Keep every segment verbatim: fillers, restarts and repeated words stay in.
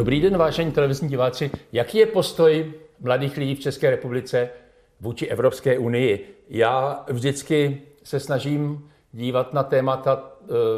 Dobrý den, vážení televizní diváci. Jaký je postoj mladých lidí v České republice vůči Evropské unii? Já vždycky se snažím dívat na témata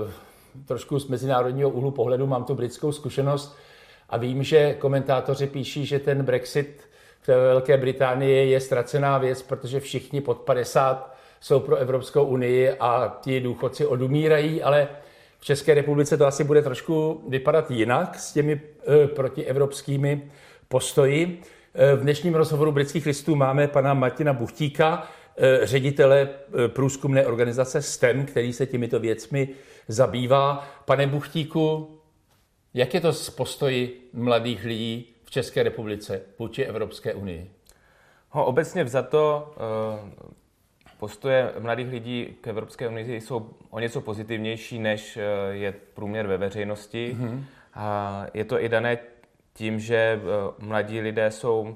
e, trošku z mezinárodního úhlu pohledu, mám tu britskou zkušenost a vím, že komentátoři píší, že ten Brexit v Velké Británii je ztracená věc, protože všichni pod padesát jsou pro Evropskou unii a ti důchodci odumírají, ale v České republice to asi bude trošku vypadat jinak s těmi e, protievropskými postoji. E, v dnešním rozhovoru Britských listů máme pana Martina Buchtíka, e, ředitele e, průzkumné organizace S T E M, který se těmito věcmi zabývá. Pane Buchtíku, jak je to s postoji mladých lidí v České republice vůči Evropské unii? Ho, obecně vzato e, postoje mladých lidí k Evropské unii jsou o něco pozitivnější, než je průměr ve veřejnosti. Mm-hmm. A je to i dané tím, že mladí lidé jsou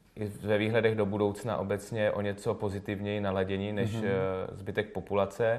ve výhledech do budoucna obecně o něco pozitivněji naladění než mm-hmm. zbytek populace.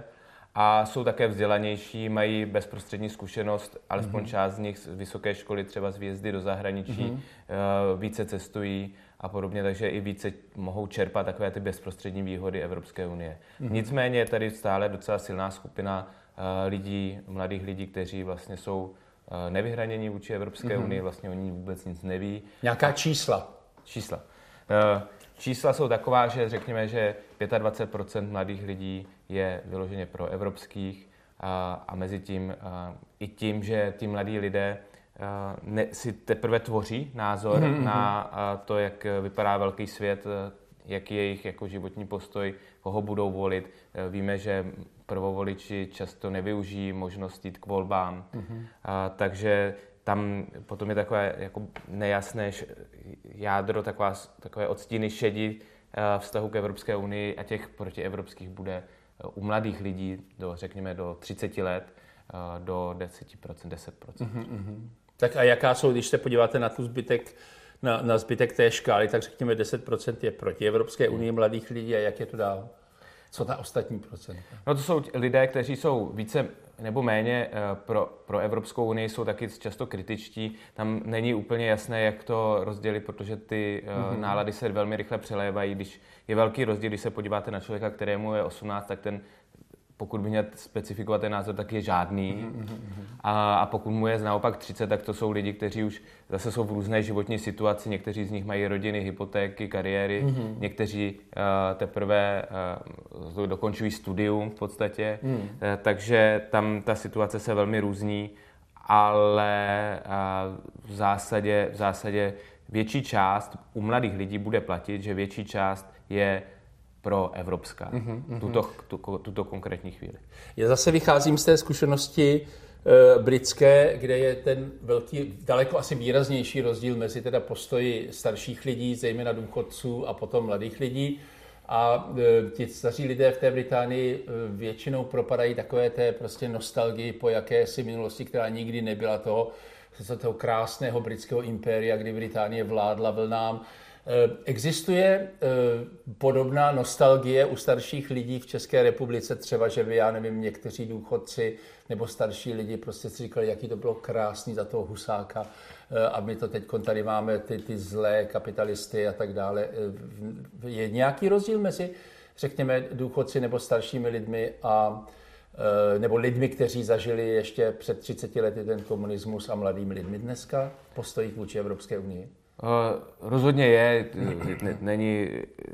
A jsou také vzdělanější, mají bezprostřední zkušenost, alespoň mm-hmm. část z nich z vysoké školy, třeba z výjezdy do zahraničí, mm-hmm. více cestují a podobně, takže i více mohou čerpat takové ty bezprostřední výhody Evropské unie. Mm-hmm. Nicméně je tady stále docela silná skupina uh, lidí, mladých lidí, kteří vlastně jsou uh, nevyhraněni vůči Evropské mm-hmm. unii, vlastně oni vůbec nic neví. Nějaká čísla? Čísla. Uh, čísla jsou taková, že řekněme, že dvacet pět procent mladých lidí je vyloženě pro evropských a, a mezi tím uh, i tím, že ti mladí lidé Uh, ne, si teprve tvoří názor mm-hmm. na uh, to, jak vypadá velký svět, uh, jaký je jejich jako životní postoj, koho budou volit. Uh, víme, že prvovoliči často nevyužijí možnost jít k volbám, mm-hmm. uh, takže tam potom je takové jako nejasné jádro, taková, takové odstíny šedi uh, vztahu k Evropské unii a těch protievropských bude uh, u mladých lidí do, řekněme, do třicet let uh, do deset procent, deset procent. Mm-hmm. Tak a jaká jsou, když se podíváte na tu zbytek, na, na zbytek té škály, tak řekněme deset procent je proti Evropské unii mladých lidí a jak je to dál? Co ta ostatní procenta? No to jsou lidé, kteří jsou více nebo méně pro, pro Evropskou unii, jsou taky často kritičtí. Tam není úplně jasné, jak to rozdělit, protože ty mm-hmm. nálady se velmi rychle přelévají. Když je velký rozdíl, když se podíváte na člověka, kterému je osmnáct, tak ten pokud by měl specifikovat ten názor, tak je žádný. Mm-hmm. A, a pokud mu je naopak třicet, tak to jsou lidi, kteří už zase jsou v různé životní situaci. Někteří z nich mají rodiny, hypotéky, kariéry. Mm-hmm. Někteří uh, teprve uh, dokončují studium v podstatě. Mm. Uh, takže tam ta situace se velmi různí, ale uh, v zásadě, v zásadě větší část u mladých lidí bude platit, že větší část je pro evropská, mm-hmm. tuto, tu, tuto konkrétní chvíli. Já zase vycházím z té zkušenosti e, britské, kde je ten velký, daleko asi výraznější rozdíl mezi teda postoji starších lidí, zejména důchodců a potom mladých lidí. A e, ti staří lidé v té Británii e, většinou propadají takové té prostě nostalgii po jakési minulosti, která nikdy nebyla toho, toho krásného britského impéria, kdy Británie vládla vlnám. Existuje podobná nostalgie u starších lidí v České republice, třeba, že by, já nevím, někteří důchodci nebo starší lidi prostě si říkali, jaký to bylo krásný za toho Husáka a my to teď tady máme ty, ty zlé kapitalisty a tak dále. Je nějaký rozdíl mezi, řekněme, důchodci nebo staršími lidmi a nebo lidmi, kteří zažili ještě před třiceti lety ten komunismus a mladými lidmi dneska postojí vůči Evropské unii? Uh, rozhodně je, ne, není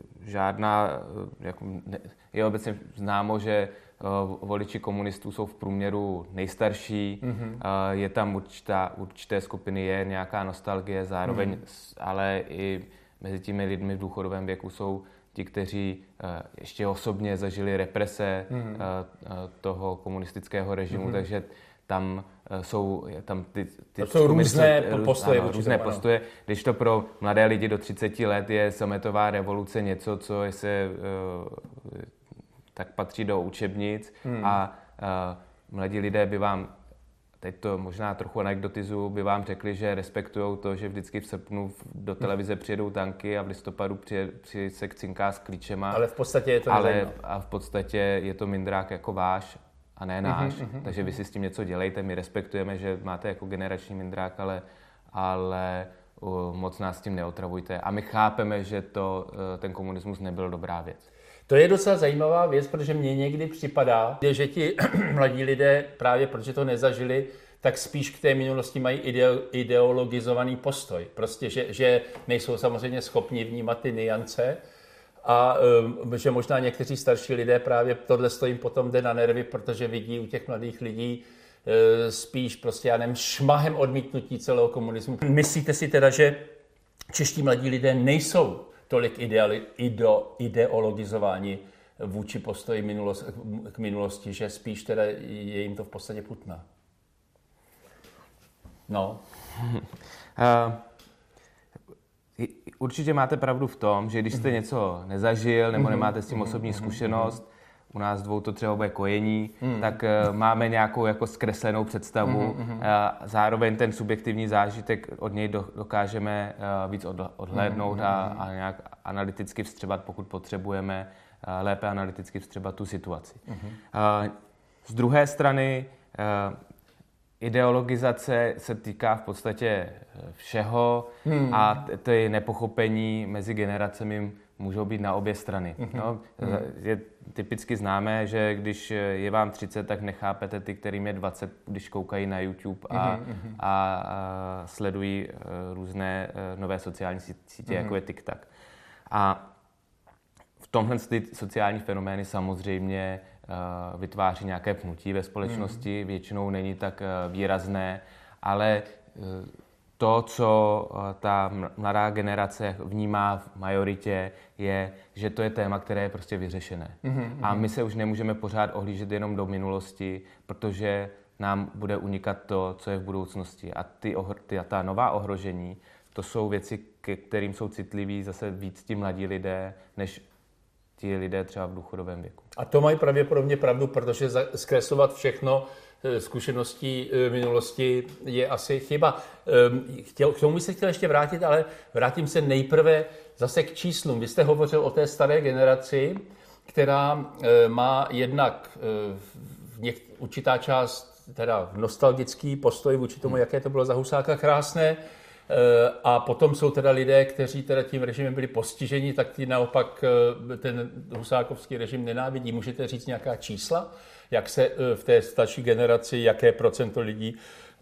žádná, jako, ne, je obecně známo, že uh, voliči komunistů jsou v průměru nejstarší, mm-hmm. uh, je tam určitá, určité skupiny, je nějaká nostalgie, zároveň, mm-hmm. ale i mezi těmi lidmi v důchodovém věku jsou ti, kteří uh, ještě osobně zažili represe mm-hmm. uh, uh, toho komunistického režimu, mm-hmm. takže tam jsou tam ty, ty jsou různé postoje. Ano, různé tomu, postoje. Když to pro mladé lidi do třiceti let je sametová revoluce něco, co se uh, tak patří do učebnic hmm. a uh, mladí lidé by vám, teď to možná trochu anekdotizuju, by vám řekli, že respektujou to, že vždycky v srpnu do televize přijedou tanky a v listopadu přijde, přijde se cinká s klíčema. Ale v podstatě je to ale a v podstatě je to mindrák jako váš a ne náš. Uh-huh, uh-huh, takže vy si s tím něco dělejte, my respektujeme, že máte jako generační mindrák, ale, ale moc nás tím neotravujte. A my chápeme, že to, ten komunismus nebyl dobrá věc. To je docela zajímavá věc, protože mně někdy připadá, že ti mladí lidé právě protože to nezažili, tak spíš k té minulosti mají ideologizovaný postoj. Prostě, že, že nejsou samozřejmě schopni vnímat ty niance a um, že možná někteří starší lidé právě tohle jim potom jde na nervy, protože vidí u těch mladých lidí uh, spíš prostě, já nevím, šmahem odmítnutí celého komunismu. Myslíte si teda, že čeští mladí lidé nejsou tolik ideali, ideo, ideologizováni vůči postoji minulost, k minulosti, že spíš teda je jim to v podstatě putná? No. Uh, určitě máte pravdu v tom, že když jste něco nezažil nebo nemáte s tím osobní zkušenost, u nás dvou to třeba bude kojení, mm. tak uh, máme nějakou jako zkreslenou představu. Mm, mm, uh, zároveň ten subjektivní zážitek od něj do, dokážeme uh, víc od, odhlédnout mm, a, a nějak analyticky vstřebat, pokud potřebujeme uh, lépe analyticky vstřebat tu situaci. Mm. Uh, z druhé strany uh, ideologizace se týká v podstatě všeho hmm. a ty nepochopení mezi generacemi můžou být na obě strany. Hmm. No, je typicky známé, že když je vám třicet, tak nechápete ty, kterým je dvacet, když koukají na YouTube a, hmm. a, a sledují různé nové sociální sítě, hmm. jako je TikTok. A v tomhle ty sociální fenomény samozřejmě vytváří nějaké pnutí ve společnosti, většinou není tak výrazné, ale to, co ta mladá generace vnímá v majoritě, je, že to je téma, které je prostě vyřešené. Mm-hmm. A my se už nemůžeme pořád ohlížet jenom do minulosti, protože nám bude unikat to, co je v budoucnosti. A ty, ty, ta nová ohrožení, to jsou věci, ke kterým jsou citliví zase víc ti mladí lidé, než ti lidé třeba v důchodovém věku. A to mají pravděpodobně pravdu, protože zkreslovat všechno zkušeností minulosti je asi chyba. Chtěl, k tomu bych se chtěl ještě vrátit, ale vrátím se nejprve zase k číslům. Vy jste hovořil o té staré generaci, která má jednak v něk, určitá část teda nostalgický postoj vůči tomu, jaké to bylo za Husáka krásné. A potom jsou teda lidé, kteří teda tím režimem byli postiženi, tak ti naopak ten husákovský režim nenávidí. Můžete říct nějaká čísla? Jak se v té starší generaci, jaké procento lidí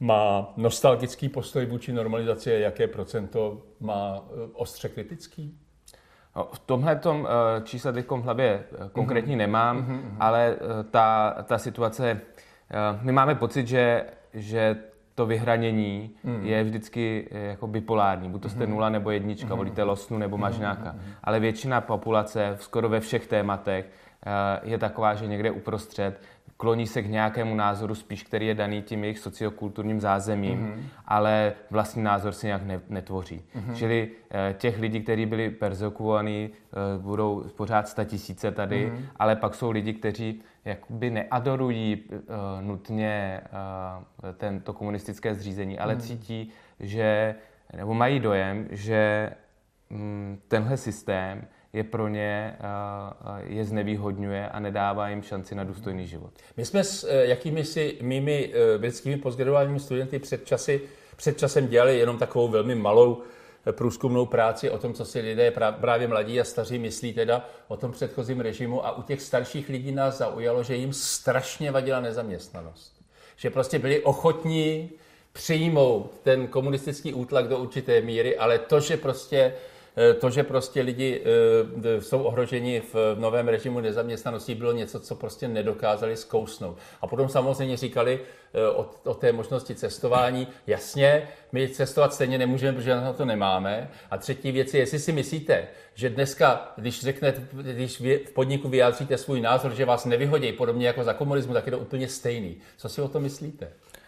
má nostalgický postoj vůči normalizaci a jaké procento má ostře kritický? No, v tomhletom čísla teď v hlavě konkrétně mm-hmm. nemám, mm-hmm. ale ta, ta situace, my máme pocit, že, že to vyhranění mm. je vždycky jako bipolární. Buď to jste nula nebo jednička, mm. volíte losnu nebo mažňáka. Mm. Ale většina populace, skoro ve všech tématech, je taková, že někde uprostřed kloní se k nějakému názoru spíš, který je daný tím jejich sociokulturním zázemím, mm. ale vlastní názor si nějak netvoří. Mm. Čili těch lidí, kteří byli perzekuovaní, budou pořád statisíce tady, mm. ale pak jsou lidi, kteří jakoby neadorují uh, nutně uh, tento komunistické zřízení, ale mm. cítí, že, nebo mají dojem, že um, tenhle systém je pro ně, uh, je znevýhodňuje a nedává jim šanci na důstojný život. My jsme s uh, jakými si mými uh, vědeckými postgraduálními studenty před, časy, před časem dělali jenom takovou velmi malou průzkumnou práci o tom, co si lidé právě mladí a staří myslí teda o tom předchozím režimu, a u těch starších lidí nás zaujalo, že jim strašně vadila nezaměstnanost. Že prostě byli ochotní přijmout ten komunistický útlak do určité míry, ale to, že prostě To, že prostě lidi jsou ohroženi v novém režimu nezaměstnanosti, bylo něco, co prostě nedokázali zkousnout. A potom samozřejmě říkali o, o té možnosti cestování. Jasně, my cestovat stejně nemůžeme, protože na to nemáme. A třetí věc je, jestli si myslíte, že dneska, když řeknete, když v podniku vyjádříte svůj názor, že vás nevyhodí, podobně jako za komunismu, tak je to úplně stejný. Co si o to myslíte?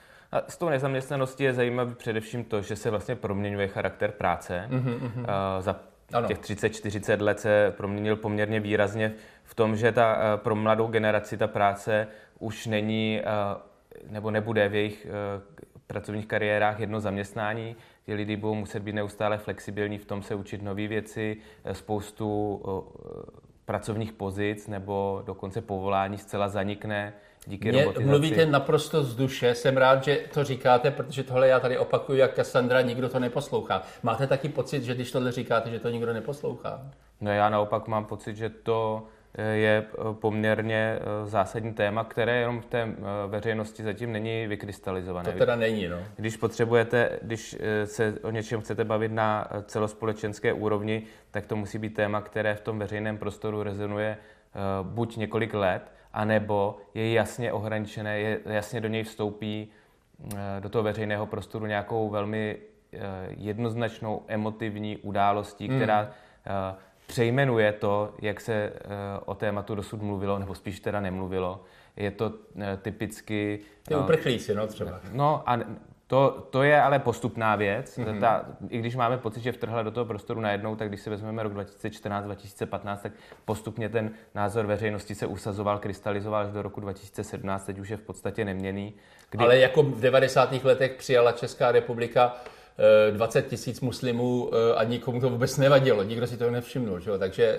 A s tou nezaměstnaností je zajímavé především to, že se vlastně proměňuje charakter práce. Mm-hmm. Uh, za ano. těch třicet čtyřicet let se proměnil poměrně výrazně v tom, že ta, uh, pro mladou generaci ta práce už není uh, nebo nebude v jejich uh, pracovních kariérách jedno zaměstnání. Ti lidi budou muset být neustále flexibilní v tom se učit nové věci, spoustu uh, pracovních pozic nebo dokonce povolání zcela zanikne. díky Mě robotizaci. Mluvíte naprosto z duše, jsem rád, že to říkáte, protože tohle já tady opakuju jak Kassandra, nikdo to neposlouchá. Máte taky pocit, že když tohle říkáte, že to nikdo neposlouchá? No já naopak mám pocit, že to je poměrně zásadní téma, které jenom v té veřejnosti zatím není vykrystalizované. To teda není, no. Když potřebujete, když se o něčem chcete bavit na celospolečenské úrovni, tak to musí být téma, které v tom veřejném prostoru rezonuje buď několik let, anebo je jasně ohraničené, je, jasně do něj vstoupí do toho veřejného prostoru nějakou velmi jednoznačnou emotivní událostí, hmm. která přejmenuje to, jak se o tématu dosud mluvilo, nebo spíš teda nemluvilo. Je to typicky... Ty uprchlíci, no třeba. No a to, to je ale postupná věc. Mm-hmm. Ta, I když máme pocit, že vtrhla do toho prostoru najednou, tak když si vezmeme rok dva tisíce čtrnáct dva tisíce patnáct, tak postupně ten názor veřejnosti se usazoval, krystalizoval až do roku dva tisíce sedmnáct, teď už je v podstatě neměnný. Kdy... Ale jako v devadesátých letech přijala Česká republika dvacet tisíc muslimů a nikomu to vůbec nevadilo, nikdo si toho nevšimnul, že jo? Takže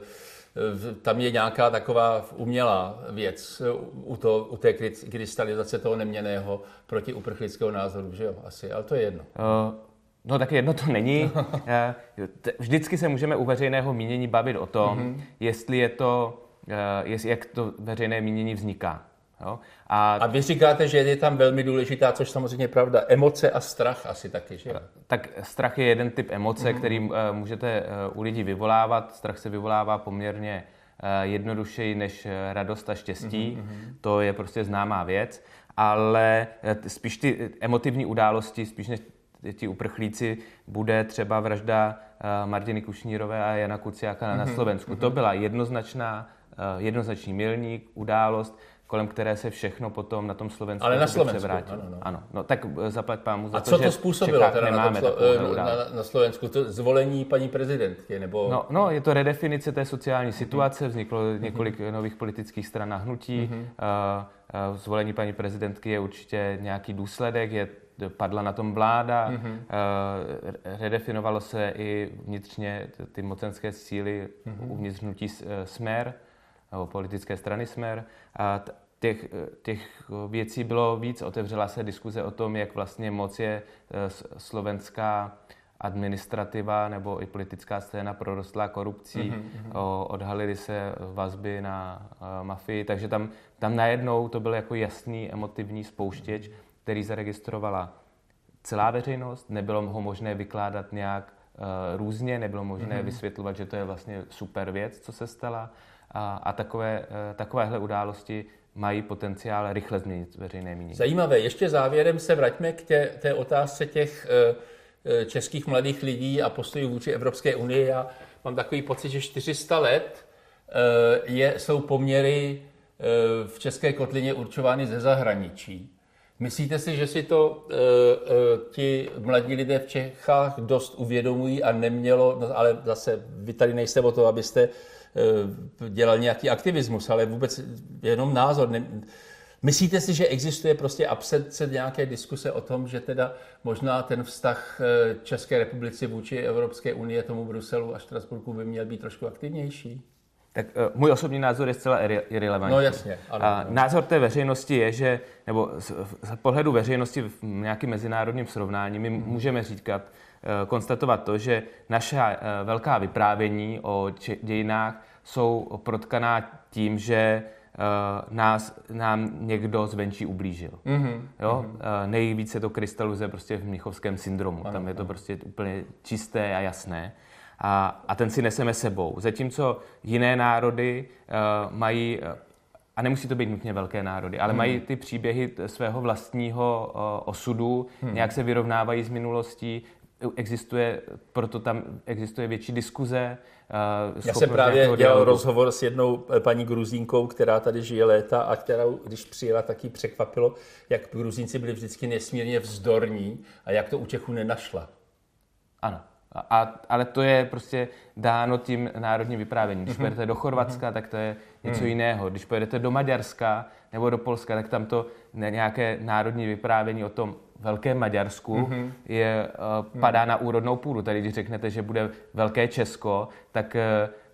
tam je nějaká taková umělá věc u, to, u té krystalizace toho neměnného protiuprchlického názoru, že jo, asi, ale to je jedno. Uh, no tak jedno to není. Vždycky se můžeme u veřejného mínění bavit o tom, mm-hmm. jestli je to, jestli, jak to veřejné mínění vzniká. Jo? A, a vy říkáte, že je tam velmi důležitá, což samozřejmě je pravda, emoce a strach asi taky, že? Tak strach je jeden typ emoce, mm-hmm. který uh, můžete uh, u lidí vyvolávat. Strach se vyvolává poměrně uh, jednodušeji než radost a štěstí. Mm-hmm. To je prostě známá věc. Ale uh, spíš ty emotivní události, spíš než ti uprchlíci, bude třeba vražda uh, Martiny Kušnírové a Jana Kuciaka mm-hmm. na Slovensku. Mm-hmm. To byla jednoznačná, uh, jednoznačný milník, událost, kolem které se všechno potom na tom Slovensku Ale na Slovensku, převrátilo. Ano, no. ano. No tak zaplať pámu za a to, co že to způsobilo teda nemáme na, tom, na, na Slovensku? To zvolení paní prezidentky? Nebo... No, no, je to redefinice té sociální situace, vzniklo několik mm-hmm. nových politických stran a hnutí. Mm-hmm. Uh, uh, zvolení paní prezidentky je určitě nějaký důsledek, je, padla na tom vláda, mm-hmm. uh, redefinovalo se i vnitřně ty mocenské síly mm-hmm. uvnitř hnutí Smer, nebo politické strany Smer. A t- těch, těch věcí bylo víc. Otevřela se diskuze o tom, jak vlastně moc je slovenská administrativa nebo i politická scéna prorostlá korupcí. Mm-hmm. O, odhalily se vazby na uh, mafii, takže tam, tam najednou to byl jako jasný emotivní spouštěč, který zaregistrovala celá veřejnost. Nebylo ho možné vykládat nějak uh, různě, nebylo možné mm-hmm. vysvětlovat, že to je vlastně super věc, co se stala. A, a takové, uh, takovéhle události mají potenciál rychle změnit veřejné mínění. Zajímavé. Ještě závěrem se vraťme k tě, té otázce těch e, českých mladých lidí a postojů vůči Evropské unii. Já mám takový pocit, že čtyři sta let e, je, jsou poměry e, v české kotlině určovány ze zahraničí. Myslíte si, že si to e, e, ti mladí lidé v Čechách dost uvědomují a nemělo, no, ale zase vy tady nejste o to, abyste dělal nějaký aktivismus, ale vůbec jenom názor. Myslíte si, že existuje prostě absence nějaké diskuse o tom, že teda možná ten vztah České republiky vůči Evropské unie, tomu Bruselu a Štrasburku by měl být trošku aktivnější? Tak uh, můj osobní názor je zcela irelevantní. No jasně. Ano, ano. Názor té veřejnosti je, že, nebo z, z pohledu veřejnosti v nějakým mezinárodním srovnání, my hmm. můžeme říkat, uh, konstatovat to, že naše uh, velká vyprávění o če- dějinách jsou protkaná tím, že uh, nás, nám někdo zvenčí ublížil. Mm-hmm. Jo? Mm-hmm. Uh, nejvíce to krystalizuje prostě v mnichovském syndromu. Ano, Tam je to ano. prostě úplně čisté a jasné. A, a ten si neseme sebou. Zatímco jiné národy uh, mají, uh, a nemusí to být nutně velké národy, ale hmm. mají ty příběhy svého vlastního uh, osudu, hmm. nějak se vyrovnávají s minulostí, existuje, proto tam existuje větší diskuze. Uh, Já jsem právě dělal dialogu. rozhovor s jednou paní Gruzínkou, která tady žije léta a která, když přijela, taky překvapilo, jak Gruzínci byli vždycky nesmírně vzdorní a jak to u Čechů nenašla. Ano. A, ale to je prostě dáno tím národním vyprávěním. Když pojedete do Chorvatska, tak to je něco jiného. Když pojedete do Maďarska nebo do Polska, tak tam to nějaké národní vyprávění o tom velkém Maďarsku je, uh, padá na úrodnou půdu. Tady, když řeknete, že bude velké Česko, tak uh,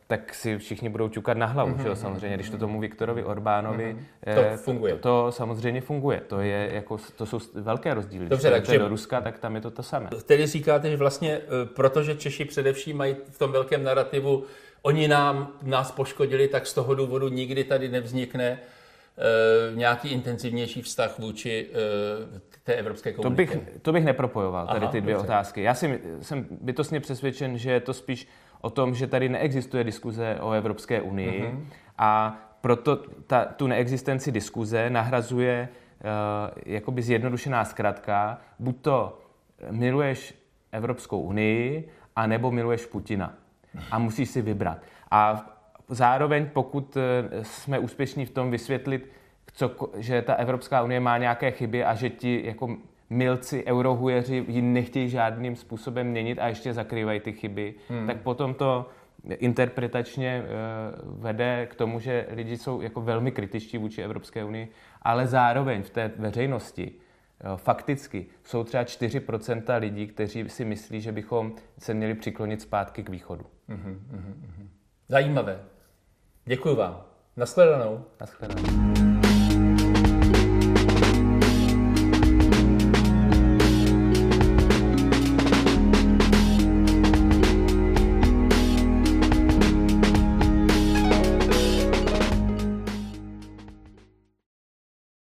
tak si všichni budou čukat na hlavu, mm-hmm. že jo, samozřejmě, když to tomu Viktorovi Orbánovi, mm-hmm. to funguje. To, to samozřejmě funguje, to, je jako, to jsou velké rozdíly. Dobře, když takže do Ruska, tak tam je to to samé. Tedy říkáte, že vlastně, protože Češi především mají v tom velkém narrativu, oni nám, nás poškodili, tak z toho důvodu nikdy tady nevznikne uh, nějaký intenzivnější vztah vůči uh, té evropské komunitě. To bych, to bych nepropojoval, tady Aha, ty dvě dobře. otázky. Já si, jsem bytostně přesvědčen, že je to spíš o tom, že tady neexistuje diskuze o Evropské unii uh-huh. a proto ta, tu neexistenci diskuze nahrazuje uh, jakoby zjednodušená zkratka, buď to miluješ Evropskou unii, anebo miluješ Putina. A musíš si vybrat. A zároveň, pokud jsme úspěšní v tom vysvětlit, co, že ta Evropská unie má nějaké chyby a že ti jako milci, eurohujeři ji nechtějí žádným způsobem měnit a ještě zakrývají ty chyby, hmm. tak potom to interpretačně uh, vede k tomu, že lidi jsou jako velmi kritičtí vůči Evropské unii, ale zároveň v té veřejnosti uh, fakticky jsou třeba čtyři procenta lidí, kteří si myslí, že bychom se měli přiklonit zpátky k východu. Hmm, hmm, hmm. Zajímavé. Děkuji vám. Nashledanou. Nashledanou.